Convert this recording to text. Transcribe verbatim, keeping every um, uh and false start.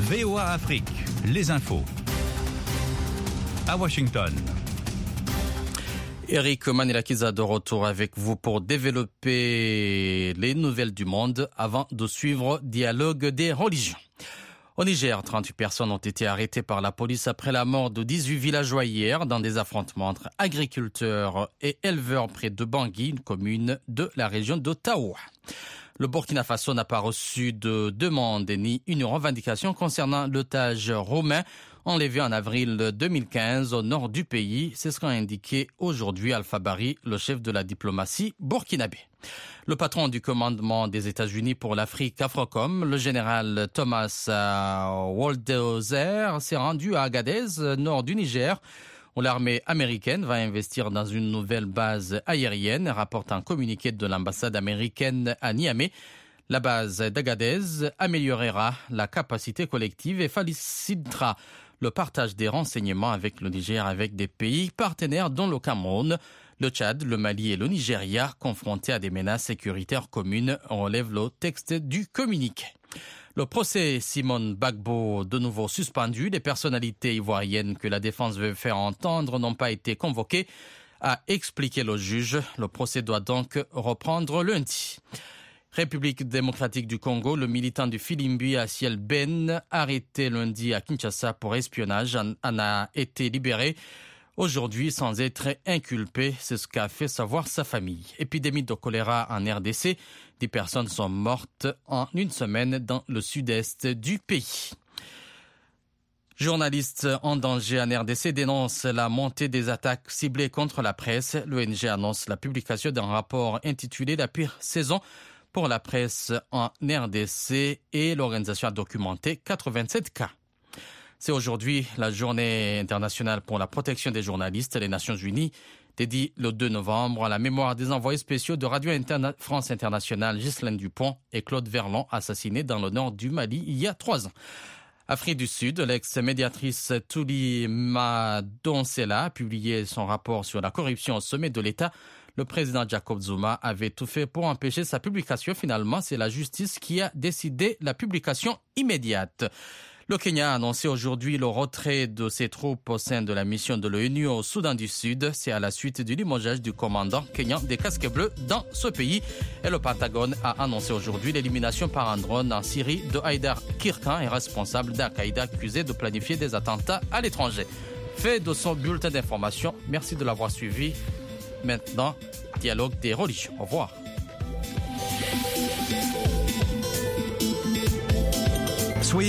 V O A Afrique, les infos. À Washington. Eric Manilakiza de retour avec vous pour développer les nouvelles du monde avant de suivre Dialogue des religions. Au Niger, trente-huit personnes ont été arrêtées par la police après la mort de dix-huit villageois hier dans des affrontements entre agriculteurs et éleveurs près de Bangui, une commune de la région d'Ottawa. Le Burkina Faso n'a pas reçu de demande ni une revendication concernant l'otage roumain enlevé en avril deux mille quinze au nord du pays. C'est ce qu'a indiqué aujourd'hui Alpha Bari, le chef de la diplomatie burkinabé. Le patron du commandement des États-Unis pour l'Afrique, AFRICOM, le général Thomas Waldhauser, s'est rendu à Agadez, nord du Niger, où l'armée américaine va investir dans une nouvelle base aérienne, rapporte un communiqué de l'ambassade américaine à Niamey. La base d'Agadez améliorera la capacité collective et facilitera le partage des renseignements avec le Niger, avec des pays partenaires dont le Cameroun, le Tchad, le Mali et le Nigeria, confrontés à des menaces sécuritaires communes, relève le texte du communiqué. Le procès Simone Gbagbo, de nouveau suspendu, les personnalités ivoiriennes que la défense veut faire entendre n'ont pas été convoquées, a expliqué le juge. Le procès doit donc reprendre lundi. République démocratique du Congo, le militant du Filimbi Asiel Ben, arrêté lundi à Kinshasa pour espionnage, en a été libéré aujourd'hui sans être inculpé. C'est ce qu'a fait savoir sa famille. Épidémie de choléra en R D C. Dix personnes sont mortes en une semaine dans le sud-est du pays. Journalistes en danger en R D C dénoncent la montée des attaques ciblées contre la presse. L'O N G annonce la publication d'un rapport intitulé « La pire saison » pour la presse en R D C et l'organisation a documenté quatre-vingt-sept cas. C'est aujourd'hui la journée internationale pour la protection des journalistes. Les Nations Unies dédient le deux novembre à la mémoire des envoyés spéciaux de Radio Interna- France Internationale Ghislaine Dupont et Claude Verlon, assassinés dans le nord du Mali il y a trois ans. Afrique du Sud, l'ex-médiatrice Touli Madonsela a publié son rapport sur la corruption au sommet de l'État. Le président Jacob Zuma avait tout fait pour empêcher sa publication. Finalement, c'est la justice qui a décidé la publication immédiate. Le Kenya a annoncé aujourd'hui le retrait de ses troupes au sein de la mission de l'ONU au Soudan du Sud. C'est à la suite du limogeage du commandant kenyan des casques bleus dans ce pays. Et le Pentagone a annoncé aujourd'hui l'élimination par un drone en Syrie de Haïdar Kirkan, et responsable d'Al-Qaïda accusé de planifier des attentats à l'étranger. Fait de son bulletin d'information. Merci de l'avoir suivi. Maintenant, dialogue des religions. Au revoir.